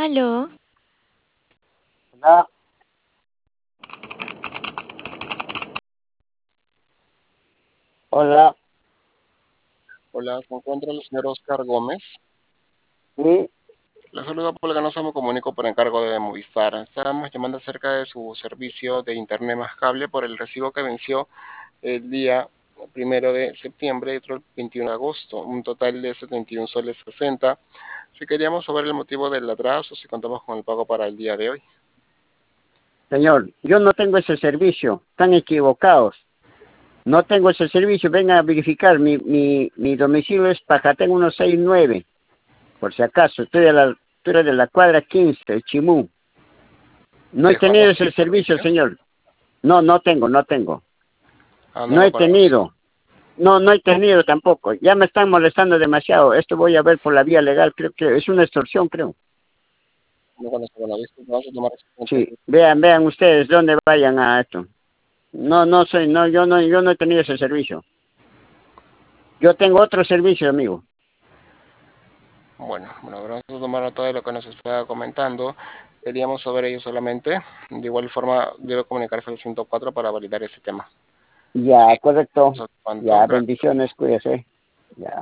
Aló, Hola, hola, Hola, se encuentra el señor Oscar Gómez. sí, Le saludo por Ganosa, me comunico por encargo de Movistar. Estábamos llamando acerca de su servicio de internet más cable por el recibo que venció el día 1 de septiembre y otro el 21 de agosto, un total de 71 soles 60. Si queríamos saber el motivo del atraso, si contamos con el pago para el día de hoy. señor, yo no tengo ese servicio, están equivocados. No tengo ese servicio, vengan a verificar, mi domicilio es Pajatén 169, por si acaso, tú eres de la cuadra 15, Chimú. No he ¿Dejó tenido anoche ese el servicio, servicio? señor. No, no tengo. Ah, no No lo he conoce. tenido. No, no he tenido tampoco. Ya me están molestando demasiado. Esto voy a ver por la vía legal, creo que es una extorsión, creo. No conoce. Bueno, disculpe, vamos a tomar Sí, este. vean ustedes dónde vayan a esto. Yo no he tenido ese servicio. Yo tengo otro servicio, amigo. Bueno, vamos a tomar nota de lo que nos está comentando. Queríamos saber ello solamente. De igual forma, debe comunicarse al 104 para validar ese tema. Ya, correcto. Eso es cuanto. Ya, Gracias. bendiciones, cuídese. Ya.